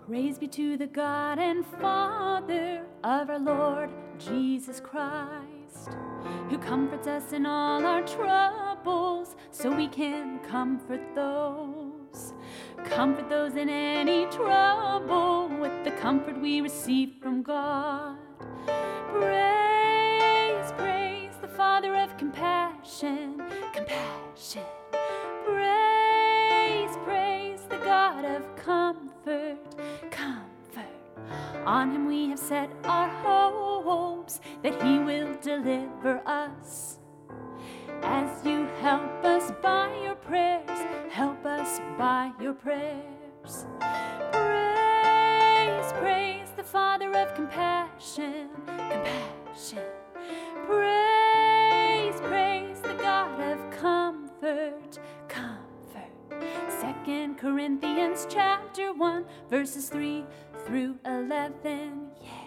Praise be to the God and Father of our Lord Jesus Christ, who comforts us in all our troubles, so we can comfort those. Comfort those in any trouble with the comfort we receive from God. Praise, praise the Father of compassion, compassion. Praise, praise the God of comfort, comfort. On him we have set our hopes that he will deliver us. As you help us by your prayers, help us by your prayers. Praise, praise the Father of compassion, compassion. Praise, praise the God of comfort, comfort. 2 Corinthians chapter 1, verses 3 through 11. Yeah.